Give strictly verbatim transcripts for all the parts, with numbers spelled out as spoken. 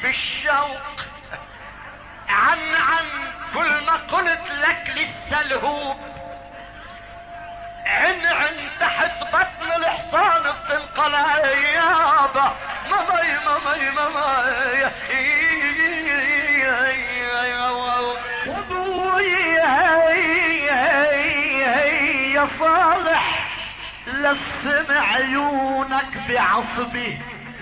بالشوق عن عن كل ما قلت لك لسه الهوب عن عن تحت بطن الحصان بتنقلع يابا مامي مامي مامي يا صالح لسم عيونك بعصبي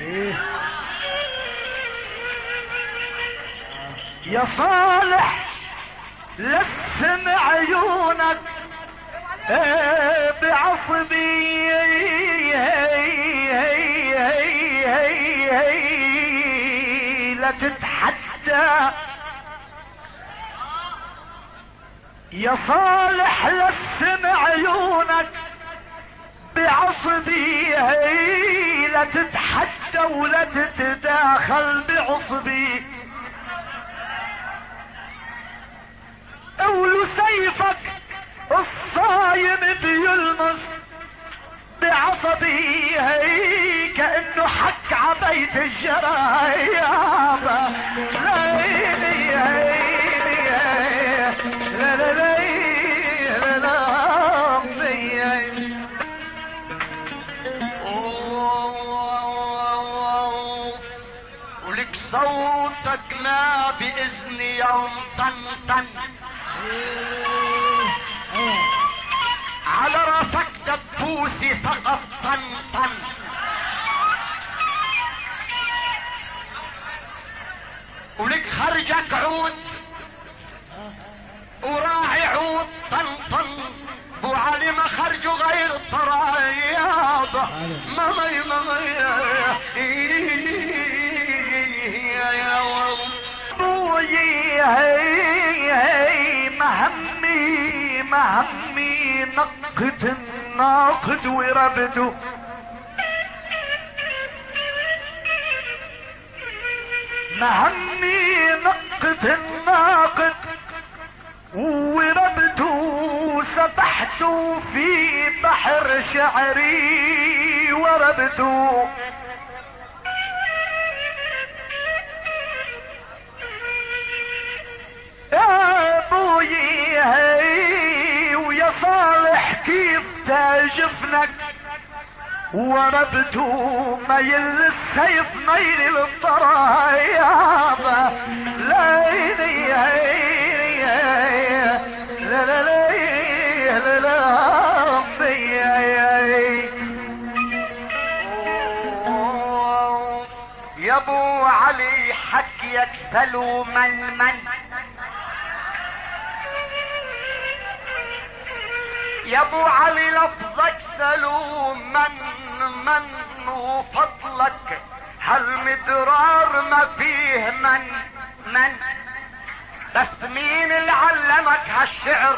يا صالح لسم عيونك بعصبي لا تتحدى يا صالح لسم عيونك بعصبي لا تتحدى ولا تتداخل بعصبي اولو سيفك الصايم بيلمس بعصبي كأنه حك عبيت الجرايابة ليلي لا لا لا لا ولك صوتك ما بإذني يوم طنطن على راسك دبوسي سقط طنطن ولك خرجك عود وراعي عود طنطن بو علي ما خرجوا غير الطرايابة مامي مامي بوي هي مهمي مهمي نقد الناقد وربده مهمي نقد الناقد وربته سبحت في بحر شعري وربته يا ابوي هي ويا صالح كيف تجفنك وربته ميل السيف ميل الطرايابة ليلي لا لا لا لا لا يا ابو علي حكيك سلو من من يا ابو علي لفظك سلو من من وفضلك هالمدرار ما فيه من من بس مين اللي علمك هالشعر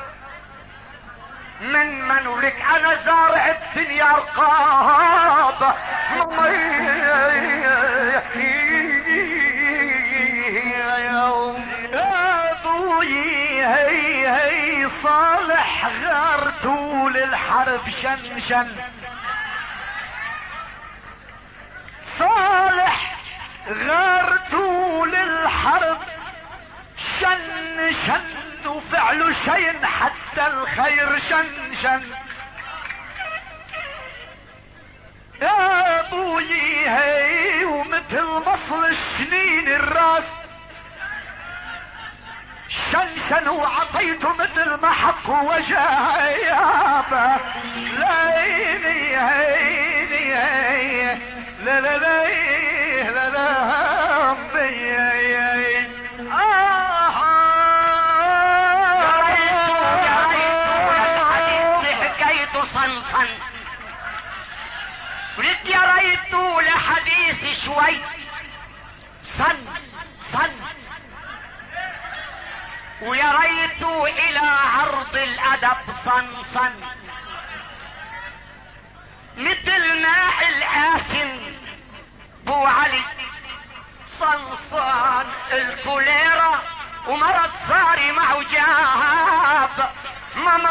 من من ولك انا زارع الدنيا رقابة يا ابوي هي هي صالح غار طول الحرب شنشن صالح غار طول الحرب شن شن وفعله شين حتى الخير شن شن يا ابوي هي ومثل مصل السنين الراس شنشن وعطيته مثل ما حق وجه يابا ليلي هيلي هي لا لا لا لا لا امي اه يا ريت حكايته صنصن ولد يا ريت لحديث شوي صن صن ويا ريت الى عرض الادب صنصن مثل ماء الآسن بو علي صنصان الكوليرا ومرض صاري معه جاب ماما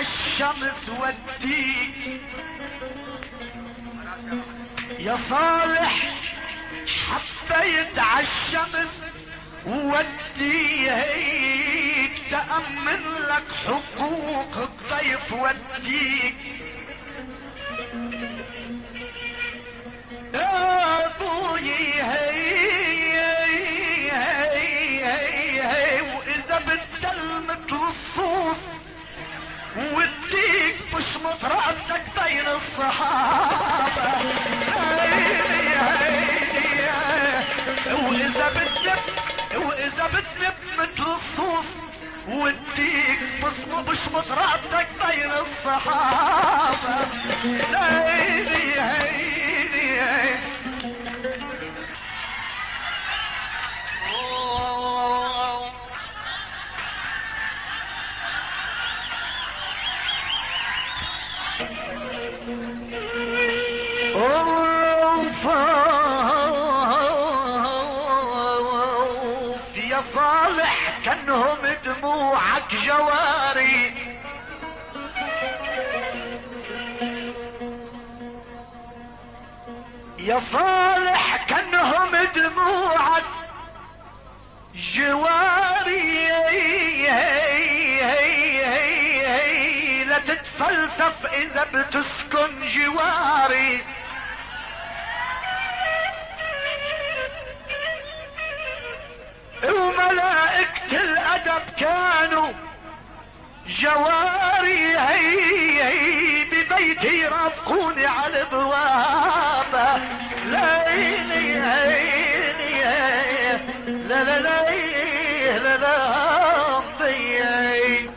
عالشمس وديك يا صالح، حبيت عالشمس وديك تأمن لك حقوق الضيف وديك يا ابوي هي هي هي هي واذا بتلمت الصوص وديك بشمط رقبتك بين الصحابة هيني هيني واذا بتنب واذا بتنب مثل الصوص وديك بشمط رقبتك بين الصحابة هيني هيني يا صالح كانهم دموعك جواري يا صالح كانهم دموعك جواري لا تتفلسف اذا بتسكن جواري وملائكة الادب كانوا جواري هي هي ببيتي يرافقوني على البوابة ليلي هيني لا لا لا لا لا بيي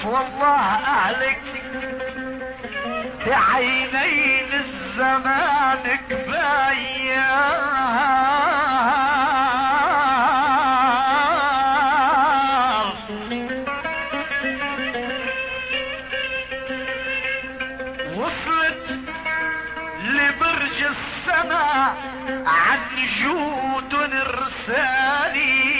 والله اهلك بعينين الزمان كفاية. وصلت لبرج السماء عن جود رسالي